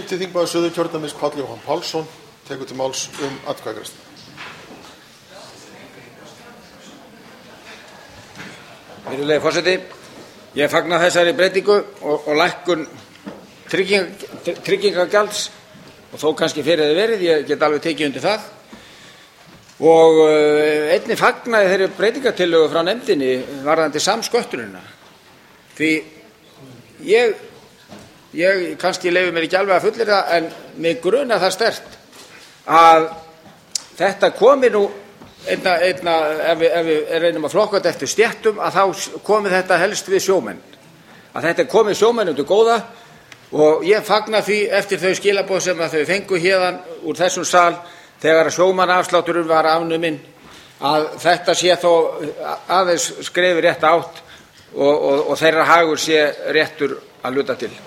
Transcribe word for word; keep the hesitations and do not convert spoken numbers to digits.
fimmti þingmaður Suðurkjördæmis Páll Jóhann Pálsson tekur til máls um atkvæðagreiðslu. Virðulegi forseti, ég fagna þessari breytingu og, og lækkun trygging, tryggingagjalds og þó kannski fyrir þið verið, ég get alveg tekið undir það. Og uh, einnig fagnaði þeirri breytingatillögu frá nefndinni varðandi samsköttunina. Því ég, ég kannski leyfi mér ekki alveg að fullyrða en mig grunar það sterkt að þetta komi nú einna, einna, ef, við, ef við reynum að flokka þetta eftir stéttum að þá komi þetta helst við sjómenn. Að þetta er komið sjómennum til góða og ég fagna því eftir þau skilaboð sem að þau fengu héðan úr þessum sal þegar sjómannaafslátturinn var afnuminn að þetta sé þó aðeins skrefi rétt átt og, og, og þeirra hagur sé réttur að hluta til.